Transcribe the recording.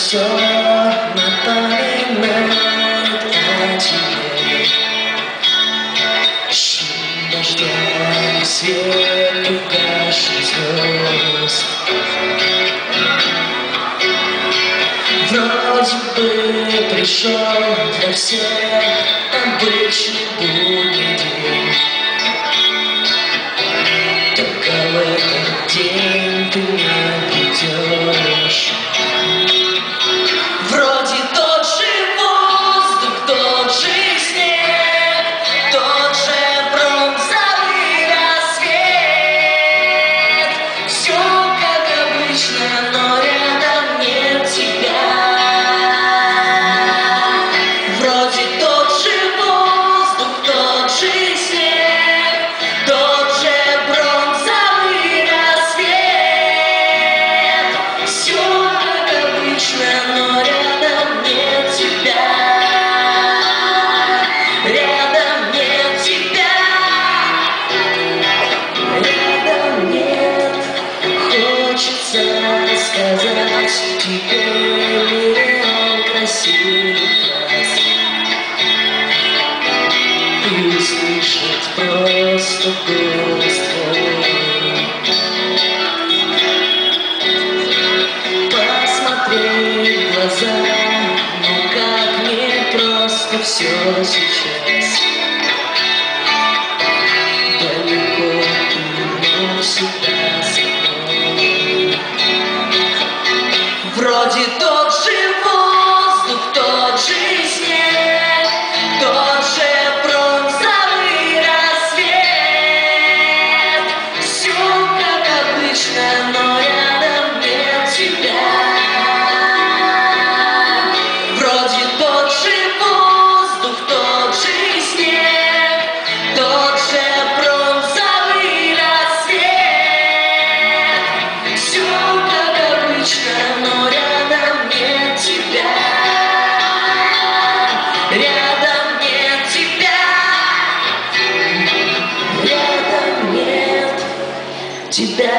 все напоминает о тебе. Шум дождя, свет угасших звезд. Вроде бы пришел для всех обычный будний день. Только в этот день ты не придешь. Вроде тот же воздух, тот же снег, тот же бронзовый рассвет. Все как обычно, но рядом нет тебя. Вроде тот же воздух, тот же снег, тот же бронзовый рассвет. Все как обычно, но рядом нет тебя. Рядом нет тебя. Рядом нет. Хочется сказать тебе миллион красивых фраз и услышать просто голос твой. Посмотреть в глаза, ну как мне просто все сейчас. Далеко ты, но всегда со мной. Вроде тот же воздух, тот же снег, тот же бронзовый рассвет. Все как обычно, но рядом нет тебя. Вроде тот же воздух, тот же снег, тот же бронзовый рассвет. Все как обычно, но рядом нет тебя. Рядом нет тебя. Рядом нет тебя.